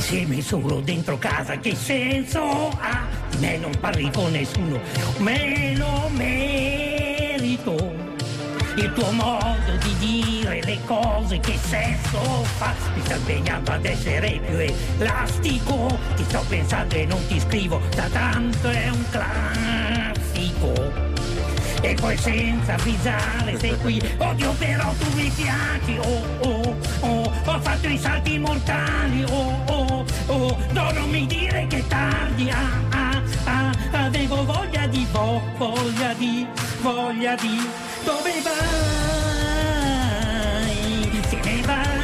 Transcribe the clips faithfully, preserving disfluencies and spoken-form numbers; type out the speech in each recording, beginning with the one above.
insieme solo dentro casa, che senso ha? Di me non parli con nessuno, me lo merito. Il tuo modo di dire le cose, che senso fa? Mi sta impegnando ad essere più elastico. Ti sto pensando e non ti scrivo, da tanto è un classico. E poi senza avvisare sei qui, oddio però tu mi piaci, oh oh oh, ho fatto i salti mortali, oh oh oh, no non mi dire che tardi, ah ah ah, avevo voglia di, vo, voglia di, voglia di, dove vai, se ne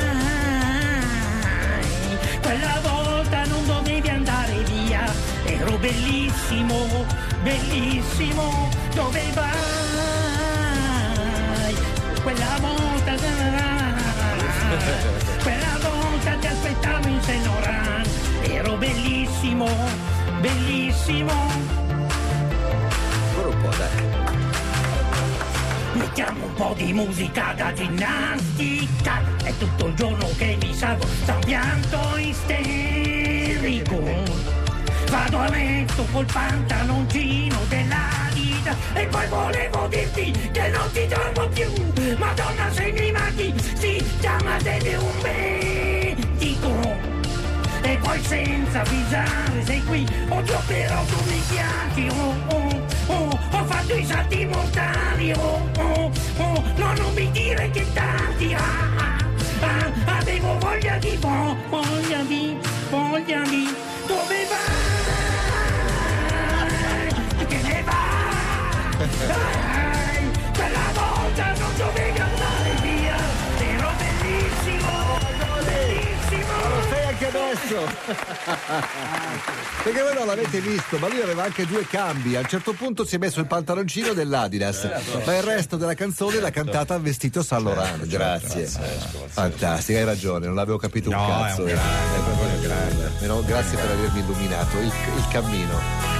vai, quella volta non dovevi andare via, ero bellissimo, bellissimo, dove vai? Quella volta, quella volta ti aspettavo in Saint Laurent, ero bellissimo, bellissimo. Ancora un po', dai. Mettiamo un po' di musica da ginnastica, è tutto il giorno che mi salvo da un pianto isterico. Vado a letto col pantaloncino dell'Adidas e poi volevo dirti che non ti dormo più. Madonna sei mi manchi, si chiama deve un medico. E poi senza avvisare sei qui, oddio però tu mi piaci, oh oh oh, ho fatto i salti mortali, oh oh oh, no non mi dire che tardi, ah ah ah, avevo voglia di, vo, voglia di, voglia di, dove vai? Dai, quella volta non dovevi andare via, ero bellissimo, bellissimo. Lo sei anche adesso. Perché voi non l'avete visto, ma lui aveva anche due cambi. A un certo punto si è messo il pantaloncino dell'Adidas, certo, ma il resto della canzone certo l'ha cantata vestito Saint Laurent. Certo, grazie. Pazzesco, fantastico, hai ragione, non l'avevo capito un no, cazzo. È un grande, è proprio grande. No, grazie per avermi illuminato il, il cammino.